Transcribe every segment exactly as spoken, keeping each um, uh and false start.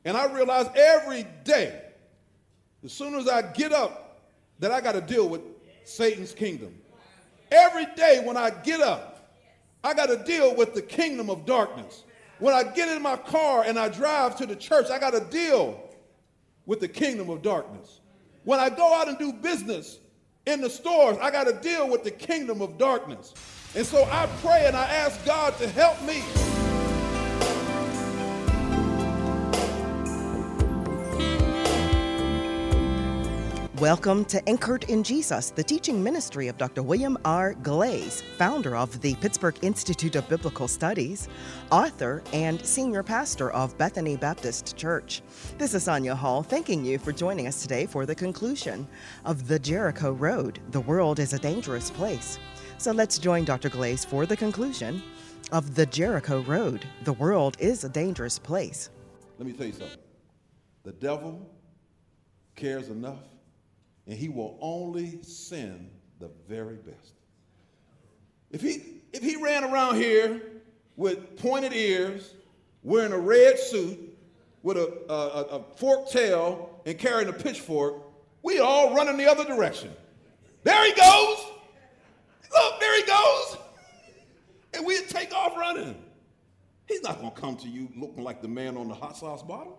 And I realize every day, as soon as I get up, that I got to deal with Satan's kingdom. Every day when I get up, I got to deal with the kingdom of darkness. When I get in my car and I drive to the church, I got to deal with the kingdom of darkness. When I go out and do business in the stores, I got to deal with the kingdom of darkness. And so I pray and I ask God to help me. Welcome to Anchored in Jesus, the teaching ministry of Doctor William R. Glaze, founder of the Pittsburgh Institute of Biblical Studies, author, and senior pastor of Bethany Baptist Church. This is Sonia Hall, thanking you for joining us today for the conclusion of The Jericho Road. The world is a dangerous place. So let's join Doctor Glaze for the conclusion of The Jericho Road. The world is a dangerous place. Let me tell you something. The devil cares enough, and he will only send the very best. If he if he ran around here with pointed ears, wearing a red suit, with a, a, a forked tail, and carrying a pitchfork, we all run in the other direction. There he goes. Look, there he goes. And we'd take off running. He's not going to come to you looking like the man on the hot sauce bottle.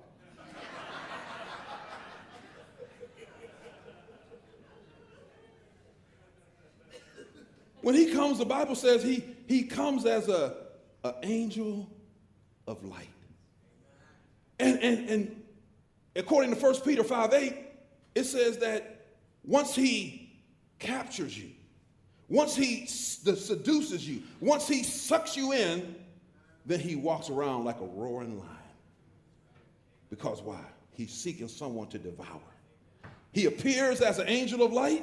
When he comes, the Bible says he, he comes as a, a angel of light. And, and, and according to First Peter five eight, it says that once he captures you, once he seduces you, once he sucks you in, then he walks around like a roaring lion. Because why? He's seeking someone to devour. He appears as an angel of light.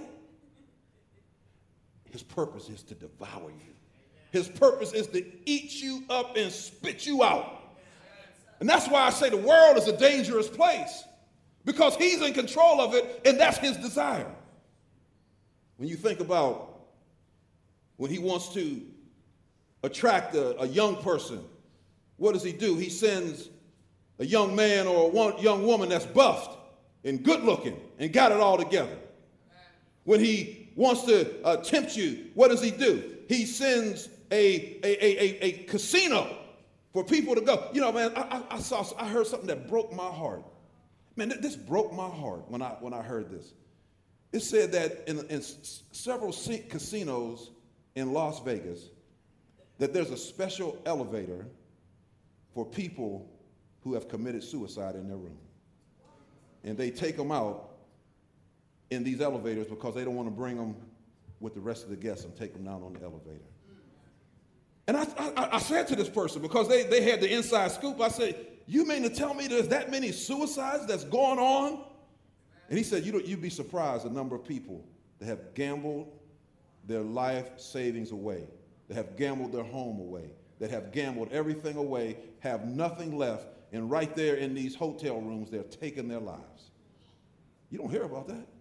His purpose is to devour you. His purpose is to eat you up and spit you out. And that's why I say the world is a dangerous place, because he's in control of it, and that's his desire. When you think about when he wants to attract a, a young person, what does he do? He sends a young man or a one, young woman that's buffed and good looking and got it all together. When he wants to uh, tempt you, what does he do? He sends a, a, a, a casino for people to go. You know, man, I, I, saw, I heard something that broke my heart. Man, this broke my heart when I when I heard this. It said that in, in several casinos in Las Vegas, that there's a special elevator for people who have committed suicide in their room. And they take them out in these elevators because they don't want to bring them with the rest of the guests and take them down on the elevator. And I, I, I said to this person, because they, they had the inside scoop, I said, you mean to tell me there's that many suicides that's going on? And he said, you don't, you'd be surprised the number of people that have gambled their life savings away, that have gambled their home away, that have gambled everything away, have nothing left, and right there in these hotel rooms, they're taking their lives. You don't hear about that.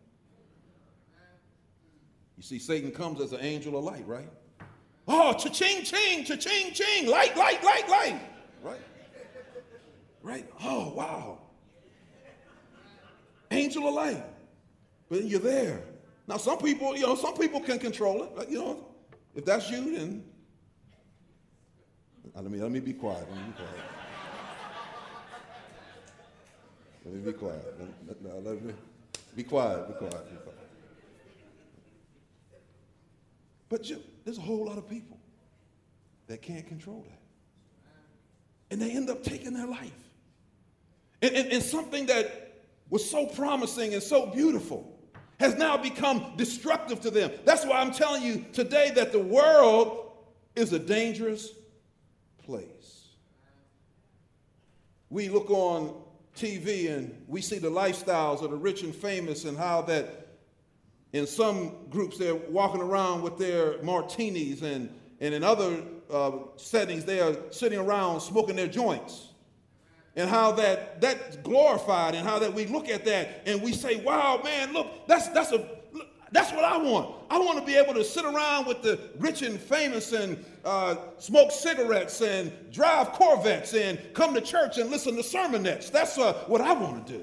You see, Satan comes as an angel of light, right? Oh, cha-ching, ching, cha-ching, ching, light, light, light, light, right? Right? Oh, wow. Angel of light. But then you're there. Now, some people, you know, some people can control it. You know, if that's you, then let me, let me be quiet. Let me be quiet. Let me be quiet. Let, let, let me be quiet. Be quiet. Be quiet. But you, there's a whole lot of people that can't control that. And they end up taking their life. And, and, and something that was so promising and so beautiful has now become destructive to them. That's why I'm telling you today that the world is a dangerous place. We look on T V and we see the lifestyles of the rich and famous, and how that in some groups, they're walking around with their martinis, and, and in other uh, settings, they are sitting around smoking their joints. And how that that's glorified, and how that we look at that and we say, wow, man, look, that's that's a, That's what I want. I want to be able to sit around with the rich and famous and uh, smoke cigarettes and drive Corvettes and come to church and listen to sermonettes. That's uh, what I want to do.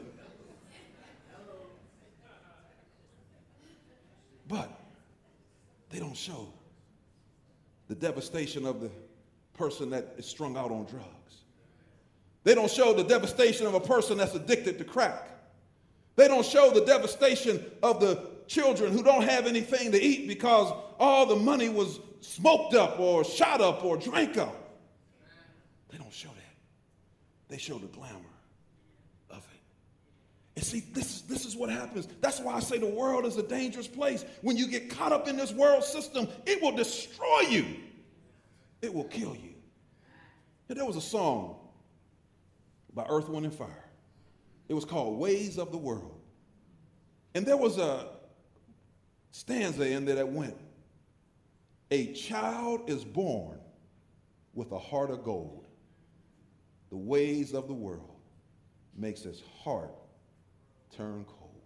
But they don't show the devastation of the person that is strung out on drugs. They don't show the devastation of a person that's addicted to crack. They don't show the devastation of the children who don't have anything to eat because all the money was smoked up or shot up or drank up. They don't show that. They show the glamour of it. And see, this is, this is what happens. That's why I say the world is a dangerous place. When you get caught up in this world system, it will destroy you. It will kill you. And there was a song by Earth, Wind, and Fire. It was called Ways of the World. And there was a stanza in there that went, a child is born with a heart of gold. The ways of the world makes his heart turn cold.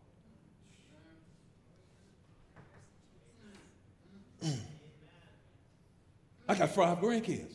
Mm. I got five grandkids.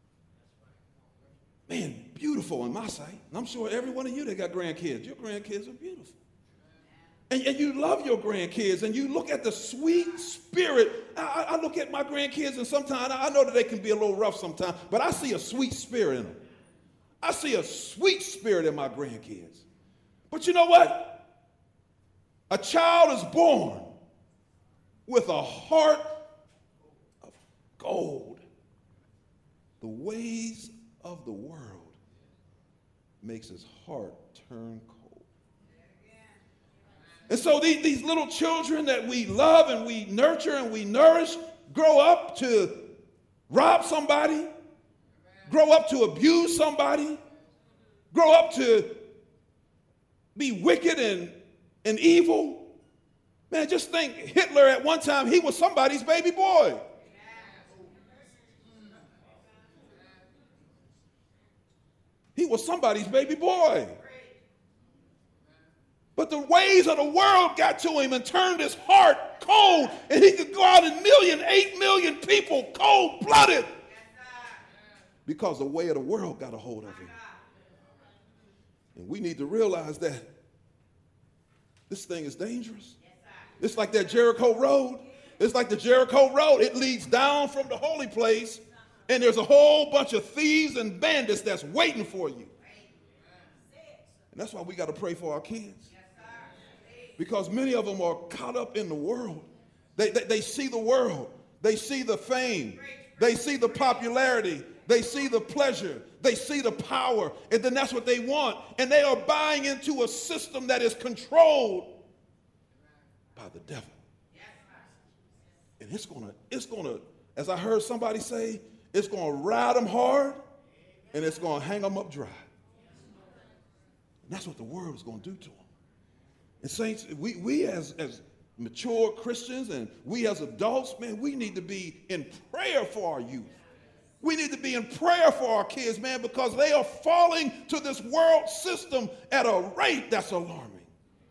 Man, beautiful in my sight. And I'm sure every one of you that got grandkids, your grandkids are beautiful. And, and you love your grandkids, and you look at the sweet spirit. I, I look at my grandkids, and sometimes I know that they can be a little rough sometimes, but I see a sweet spirit in them. I see a sweet spirit in my grandkids. But you know what? A child is born with a heart of gold. The ways of the world makes his heart turn cold. And so these, these little children that we love and we nurture and we nourish grow up to rob somebody, grow up to abuse somebody, grow up to be wicked and, and evil. Man, just think, Hitler at one time, he was somebody's baby boy. He was somebody's baby boy. But the ways of the world got to him and turned his heart cold, and he could go out and million, eight million people cold-blooded because the way of the world got a hold of him. And we need to realize that this thing is dangerous. It's like that Jericho road. It's like the Jericho road. It leads down from the holy place, and there's a whole bunch of thieves and bandits that's waiting for you. And that's why we got to pray for our kids. Because many of them are caught up in the world. They, they, they see the world. They see the fame. They see the popularity. They see the pleasure. They see the power. And then that's what they want. And they are buying into a system that is controlled by the devil. And it's going to, it's going to, as I heard somebody say, it's going to ride them hard and it's going to hang them up dry. And that's what the world is going to do to them. And saints, we, we as, as mature Christians and we as adults, man, we need to be in prayer for our youth. We need to be in prayer for our kids, man, because they are falling to this world system at a rate that's alarming.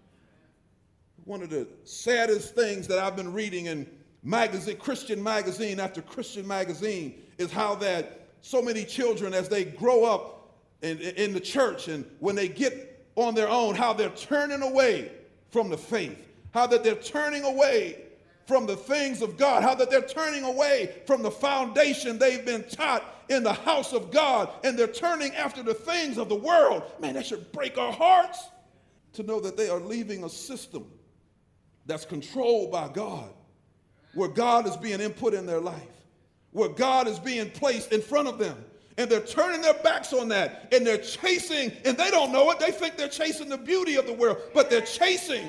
One of the saddest things that I've been reading in magazine, Christian magazine after Christian magazine is how that so many children, as they grow up in, in the church and when they get on their own, how they're turning away from the faith, how that they're turning away from the things of God, how that they're turning away from the foundation they've been taught in the house of God, and they're turning after the things of the world. Man, that should break our hearts to know that they are leaving a system that's controlled by God, where God is being input in their life, where God is being placed in front of them. And they're turning their backs on that, and they're chasing, and they don't know it. They think they're chasing the beauty of the world, but they're chasing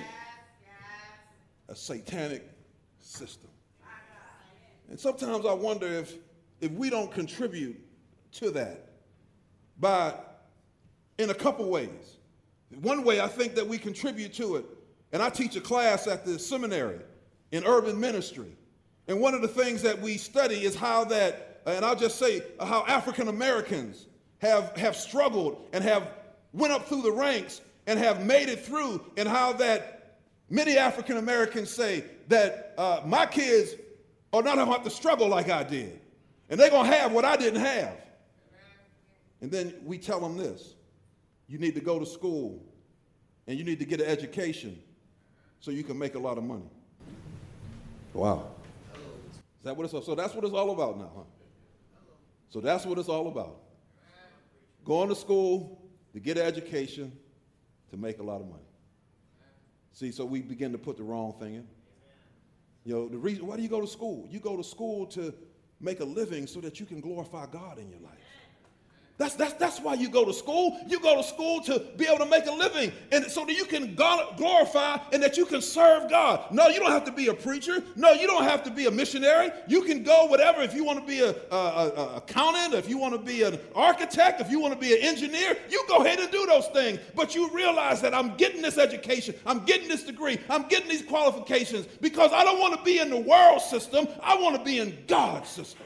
a satanic system. And sometimes I wonder if, if we don't contribute to that by, in a couple ways. One way I think that we contribute to it, and I teach a class at the seminary in urban ministry. And one of the things that we study is how that, and I'll just say how African Americans have, have struggled and have went up through the ranks and have made it through, and how that Many African Americans say that uh, my kids are not going to have to struggle like I did. And they're going to have what I didn't have. And then we tell them this. You need to go to school and you need to get an education so you can make a lot of money. Wow. Is that what it's all? So that's what it's all about now, huh? So that's what it's all about. Going to school to get an education to make a lot of money. See, so we begin to put the wrong thing in. You know, the reason, why do you go to school? You go to school to make a living so that you can glorify God in your life. That's, that's, that's why you go to school. You go to school to be able to make a living and so that you can glorify and that you can serve God. No, you don't have to be a preacher. No, you don't have to be a missionary. You can go whatever. If you want to be a, a, a, a accountant, if you want to be an architect, if you want to be an engineer, you go ahead and do those things. But you realize that I'm getting this education. I'm getting this degree. I'm getting these qualifications because I don't want to be in the world system. I want to be in God's system.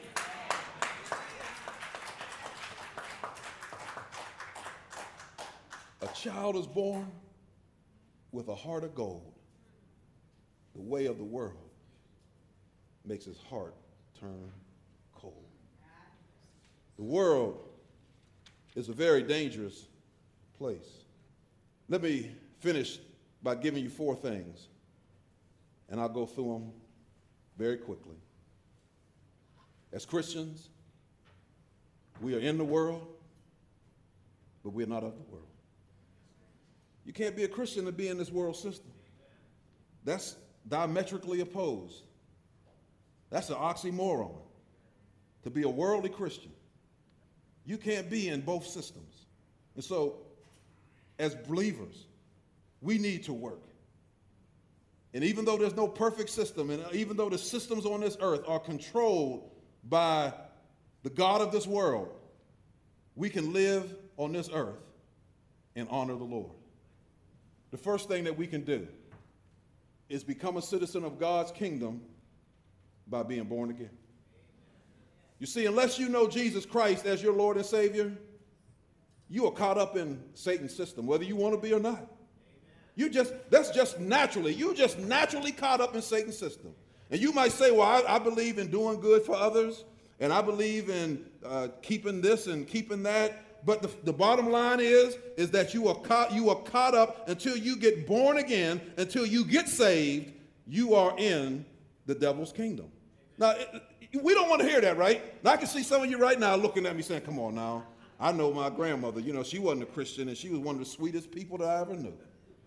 A child is born with a heart of gold. The way of the world makes his heart turn cold. The world is a very dangerous place. Let me finish by giving you four things, and I'll go through them very quickly. As Christians, we are in the world, but we are not of the world. You can't be a Christian and be in this world system. That's diametrically opposed. That's an oxymoron. To be a worldly Christian, you can't be in both systems. And so, as believers, we need to work. And even though there's no perfect system, and even though the systems on this earth are controlled by the God of this world, we can live on this earth and honor the Lord. The first thing that we can do is become a citizen of God's kingdom by being born again. You see, unless you know Jesus Christ as your Lord and Savior, you are caught up in Satan's system, whether you want to be or not. You just, that's just naturally, you just naturally caught up in Satan's system. And you might say, well, I, I believe in doing good for others, and I believe in uh, keeping this and keeping that. But the, the bottom line is, is that you are caught, you are caught up until you get born again, until you get saved, you are in the devil's kingdom. Now, it, we don't want to hear that, right? Now, I can see some of you right now looking at me saying, come on now. I know my grandmother, you know, she wasn't a Christian, and she was one of the sweetest people that I ever knew.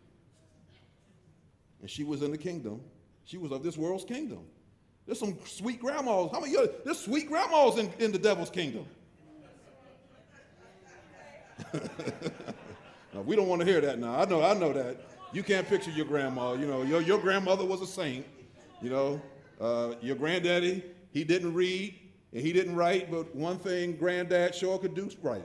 And she was in the kingdom. She was of this world's kingdom. There's some sweet grandmas. How many of you, there's sweet grandmas in, in the devil's kingdom. No, we don't want to hear that now. I know, I know that. You can't picture your grandma. You know, your, your grandmother was a saint. You know, uh, your granddaddy, he didn't read and he didn't write, but one thing granddad sure could do is write.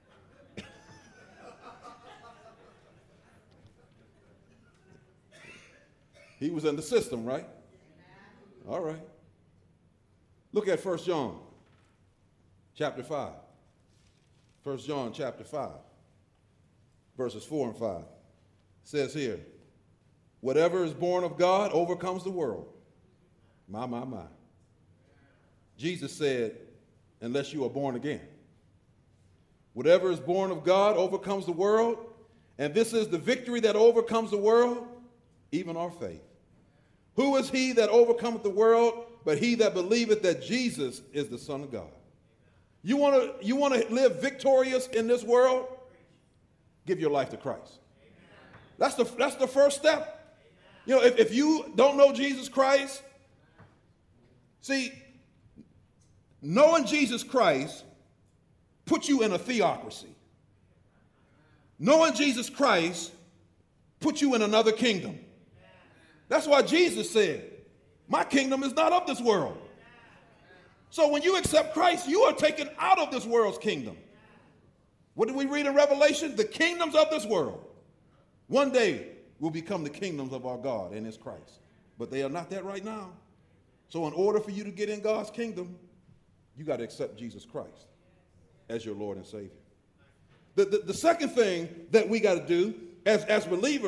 He was in the system, right? All right. Look at First John chapter five. First John chapter five, verses four and five. It says here, whatever is born of God overcomes the world. My, my, my. Jesus said, unless you are born again. Whatever is born of God overcomes the world, and this is the victory that overcomes the world, even our faith. Who is he that overcometh the world, but he that believeth that Jesus is the Son of God? You want to you want to live victorious in this world? Give your life to Christ. That's the, that's the first step. You know, if, if you don't know Jesus Christ, see, knowing Jesus Christ puts you in a theocracy. Knowing Jesus Christ puts you in another kingdom. That's why Jesus said, my kingdom is not of this world. So when you accept Christ, you are taken out of this world's kingdom. What did we read in Revelation? The kingdoms of this world one day will become the kingdoms of our God and his Christ. But they are not that right now. So in order for you to get in God's kingdom, you got to accept Jesus Christ as your Lord and Savior. The, the, the second thing that we got to do as, as believers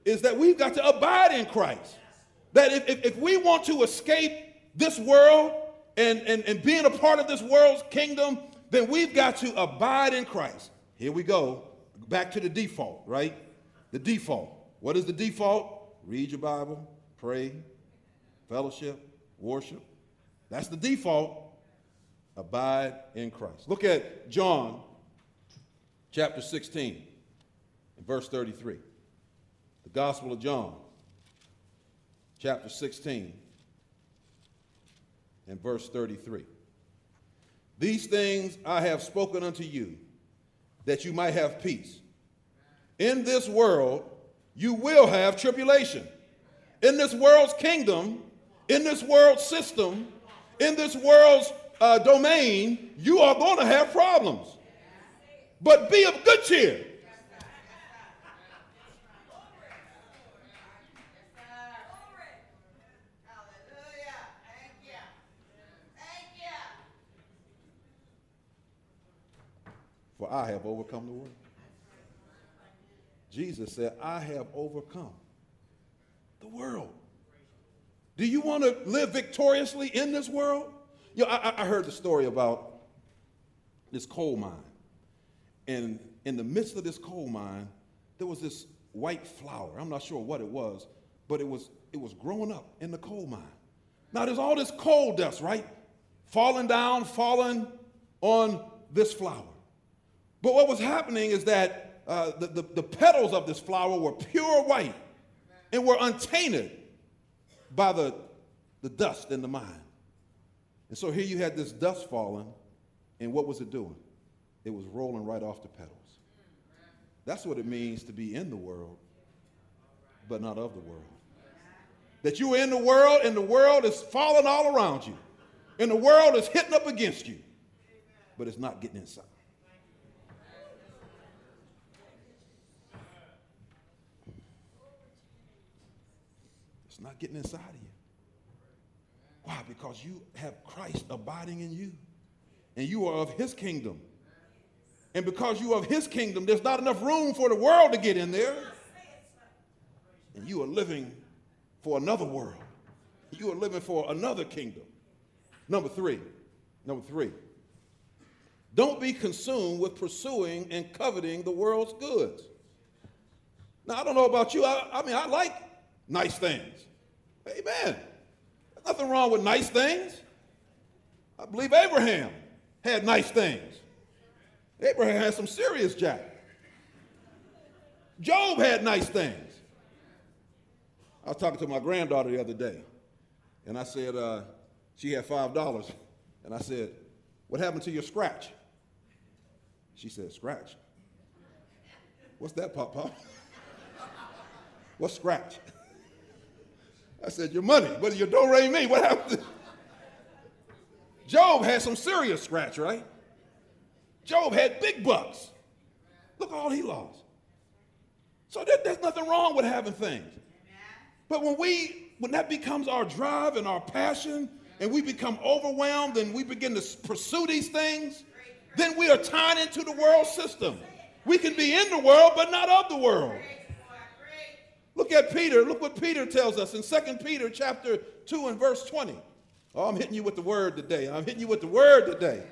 is that we've got to abide in Christ. That if, if, if we want to escape this world and, and, and being a part of this world's kingdom, then we've got to abide in Christ. Here we go. Back to the default, right? The default. What is the default? Read your Bible, pray, fellowship, worship. That's the default. Abide in Christ. Look at John chapter sixteen and verse thirty-three. The Gospel of John chapter sixteen and verse thirty-three. These things I have spoken unto you, that you might have peace. In this world you will have tribulation. In this world's kingdom, in this world's system, in this world's uh, domain, you are going to have problems. But be of good cheer. For I have overcome the world. Jesus said, I have overcome the world. Do you want to live victoriously in this world? You know, I, I heard the story about this coal mine. And in the midst of this coal mine, there was this white flower. I'm not sure what it was, but it was, it was growing up in the coal mine. Now, there's all this coal dust, right? Falling down, falling on this flower. But what was happening is that uh, the, the, the petals of this flower were pure white and were untainted by the, the dust in the mine. And so here you had this dust falling, and what was it doing? It was rolling right off the petals. That's what it means to be in the world, but not of the world. That you are in the world, and the world is falling all around you. And the world is hitting up against you, but it's not getting inside. It's not getting inside of you. Why? Because you have Christ abiding in you, and you are of his kingdom. And because you are of his kingdom, there's not enough room for the world to get in there. And you are living for another world. You are living for another kingdom. Number three, number three, don't be consumed with pursuing and coveting the world's goods. Now, I don't know about you. I, I mean, I like nice things. Amen. There's nothing wrong with nice things. I believe Abraham had nice things. Abraham had some serious jack. Job had nice things. I was talking to my granddaughter the other day, and I said, uh, she had five dollars. And I said, what happened to your scratch? She said, scratch? What's that, Pop Pop? What's scratch? I said, your money. What did your do-re me? What happened? Job had some serious scratch, right? Job had big bucks. Look all he lost. So there, there's nothing wrong with having things. But when we, when that becomes our drive and our passion, and we become overwhelmed and we begin to pursue these things, then we are tied into the world system. We can be in the world, but not of the world. Look at Peter. Look what Peter tells us in Second Peter chapter two and verse twenty. Oh, I'm hitting you with the word today. I'm hitting you with the word today.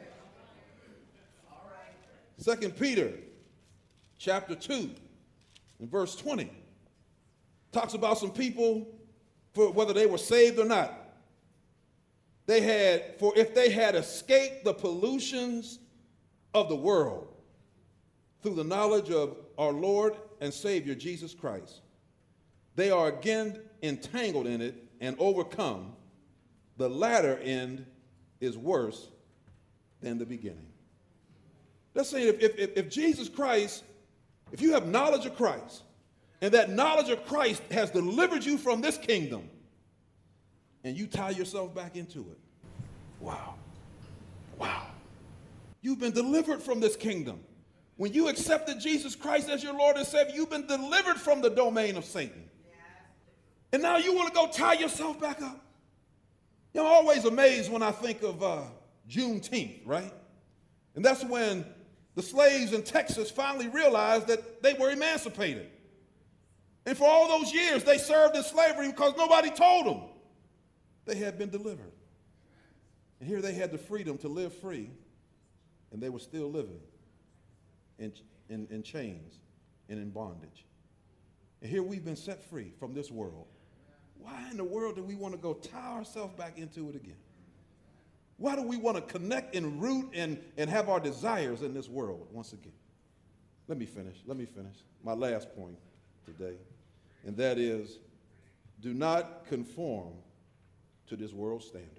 Second Peter chapter two and verse twenty talks about some people, for whether they were saved or not. They had, for if they had escaped the pollutions of the world through the knowledge of our Lord and Savior Jesus Christ, they are again entangled in it and overcome. The latter end is worse than the beginning. That's saying if, if, if Jesus Christ, if you have knowledge of Christ, and that knowledge of Christ has delivered you from this kingdom, and you tie yourself back into it, wow, wow. You've been delivered from this kingdom. When you accepted Jesus Christ as your Lord and Savior, you've been delivered from the domain of Satan. And now you want to go tie yourself back up. You know, I'm always amazed when I think of uh, Juneteenth, right? And that's when the slaves in Texas finally realized that they were emancipated. And for all those years, they served in slavery because nobody told them they had been delivered. And here they had the freedom to live free, and they were still living in, in, in chains and in bondage. And here we've been set free from this world. Why in the world do we want to go tie ourselves back into it again? Why do we want to connect and root and, and have our desires in this world once again? Let me finish. Let me finish. My last point today, and that is, do not conform to this world's standards.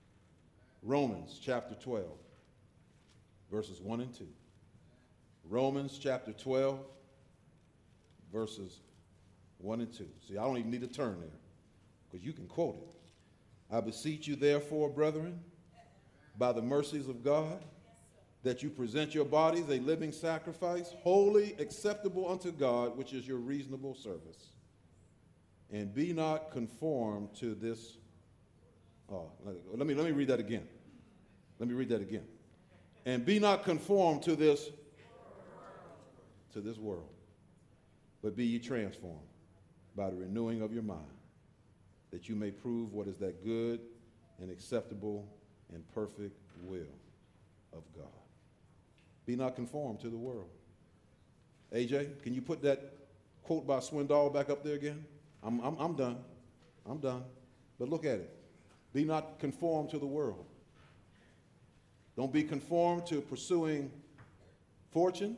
Romans chapter twelve, verses one and two. Romans chapter twelve, verses one and two. See, I don't even need to turn there because you can quote it. I beseech you, therefore, brethren, by the mercies of God, that you present your bodies a living sacrifice, holy, acceptable unto God, which is your reasonable service. And be not conformed to this. Oh, let me, let me read that again. Let me read that again. And be not conformed to this, to this world, but be ye transformed by the renewing of your mind, that you may prove what is that good and acceptable and perfect will of God. Be not conformed to the world. A J, can you put that quote by Swindoll back up there again? I'm, I'm, I'm done. I'm done. But look at it. Be not conformed to the world. Don't be conformed to pursuing fortune.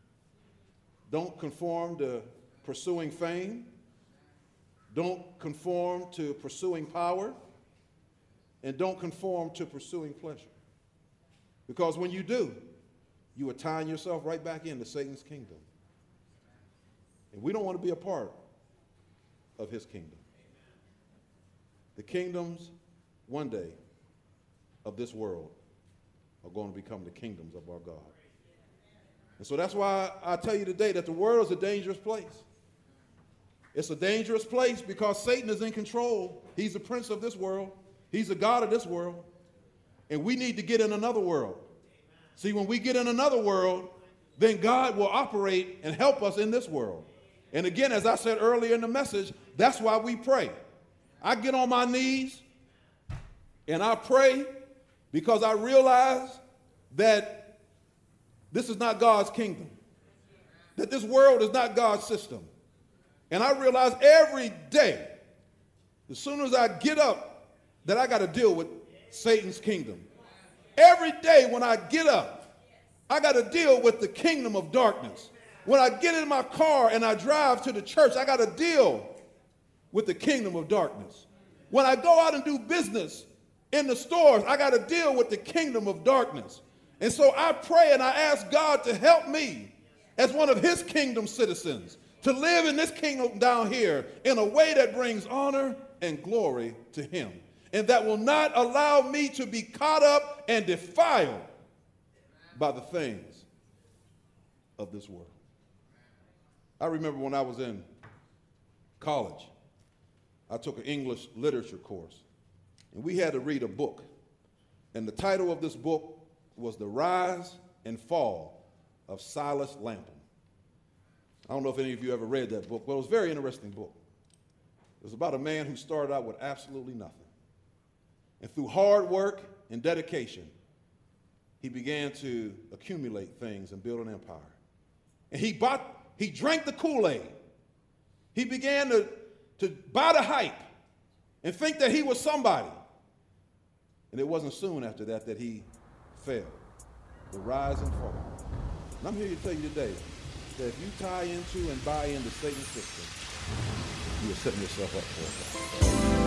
Don't conform to pursuing fame. Don't conform to pursuing power. And don't conform to pursuing pleasure. Because when you do, you are tying yourself right back into Satan's kingdom. And we don't want to be a part of his kingdom. The kingdoms, one day, of this world are going to become the kingdoms of our God. And so that's why I tell you today that the world is a dangerous place. It's a dangerous place because Satan is in control. He's the prince of this world. He's the God of this world. And we need to get in another world. See, when we get in another world, then God will operate and help us in this world. And again, as I said earlier in the message, that's why we pray. I get on my knees and I pray because I realize that this is not God's kingdom, that this world is not God's system. And I realize every day, as soon as I get up, that I got to deal with Satan's kingdom. Every day when I get up, I got to deal with the kingdom of darkness. When I get in my car and I drive to the church, I got to deal with the kingdom of darkness. When I go out and do business in the stores, I got to deal with the kingdom of darkness. And so I pray and I ask God to help me as one of his kingdom citizens to live in this kingdom down here in a way that brings honor and glory to him, and that will not allow me to be caught up and defiled by the things of this world. I remember when I was in college, I took an English literature course, and we had to read a book. And the title of this book was The Rise and Fall of Silas Lapham. I don't know if any of you ever read that book, but it was a very interesting book. It was about a man who started out with absolutely nothing. And through hard work and dedication, he began to accumulate things and build an empire. And he bought, he drank the Kool-Aid. He began to, to buy the hype and think that he was somebody. And it wasn't soon after that that he fell. The rise and fall. And I'm here to tell you today that if you tie into and buy into Satan's system, you are setting yourself up for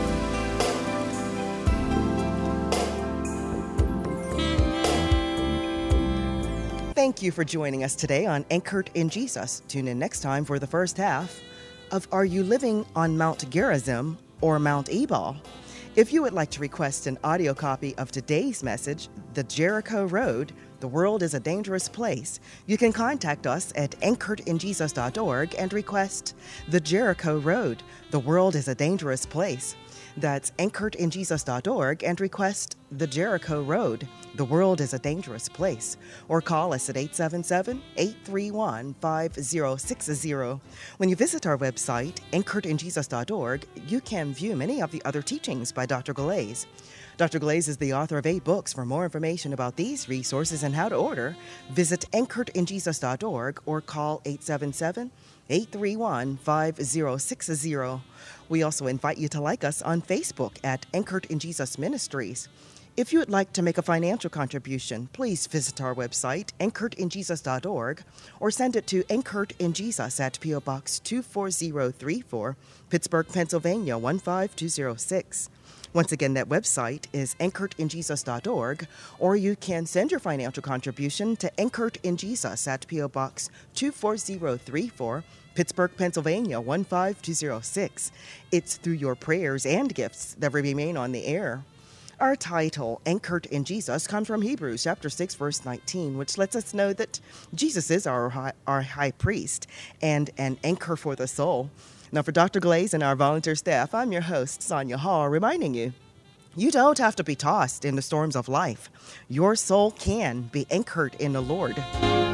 it. Thank you for joining us today on Anchored in Jesus. Tune in next time for the first half of Are You Living on Mount Gerizim or Mount Ebal? If you would like to request an audio copy of today's message, The Jericho Road, The World is a Dangerous Place, you can contact us at anchored in jesus dot org and request The Jericho Road, The World is a Dangerous Place. That's anchored in jesus dot org and request The Jericho Road. The world is a dangerous place. Or call us at eight seven seven, eight three one, five zero six zero. When you visit our website, anchored in jesus dot org, you can view many of the other teachings by Doctor Glaze. Doctor Glaze is the author of eight books. For more information about these resources and how to order, visit anchored in jesus dot org or call eight seven seven, eight three one, five zero six zero. We also invite you to like us on Facebook at Anchored in Jesus Ministries. If you would like to make a financial contribution, please visit our website, anchored in jesus dot org, or send it to Anchored in Jesus at P O. Box two four zero three four, Pittsburgh, Pennsylvania one five two zero six. Once again, that website is anchored in jesus dot org, or you can send your financial contribution to Anchored in Jesus at P O. Box two four zero three four, Pittsburgh, Pennsylvania one five two zero six. It's through your prayers and gifts that we remain on the air. Our title, Anchored in Jesus, comes from Hebrews chapter six, verse nineteen, which lets us know that Jesus is our high, our high priest and an anchor for the soul. Now, for Doctor Glaze and our volunteer staff, I'm your host, Sonia Hall, reminding you, you don't have to be tossed in the storms of life. Your soul can be anchored in the Lord.